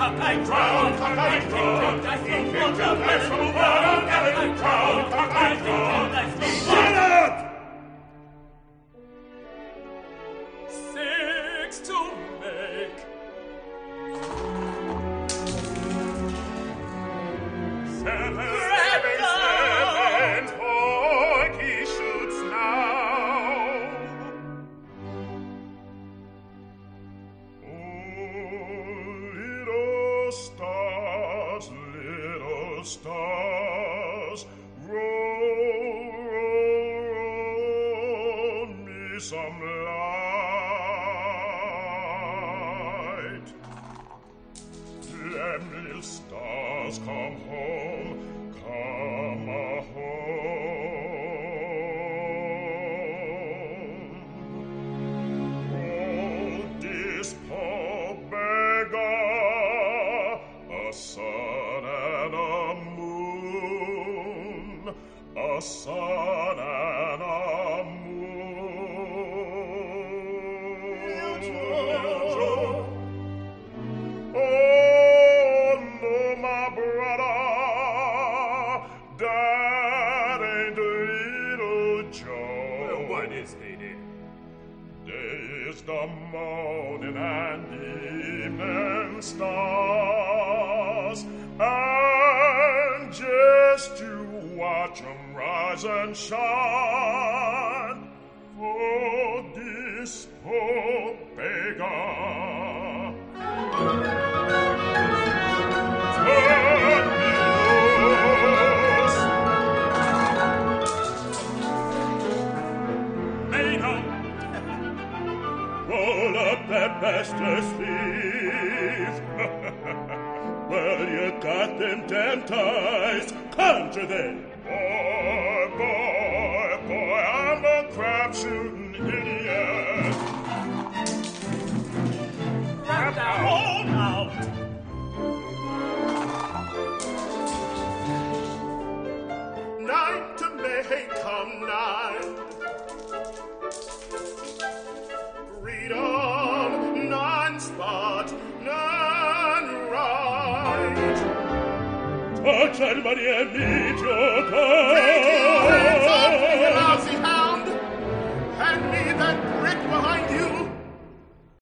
Six to make. Seven, he shoots now. Little stars, roll me some light. Them little stars come home, come home. Oh, this poor beggar, a sun and a moon, a sun and a moon. Oh, no, my brother, that ain't little Joe. Well, what is he, dear? Day is the morning and evening stars, and just you watch 'em rise and shine for this poor beggar. Turn me loose. Maiden, roll up that bastard's sleeve. Well, you got them damn ties. Conjure them. Boy, I'm a crap-shooting idiot. Crap out. Night to May come night. Freedom, none spot, none right. Touch anybody and meet your God.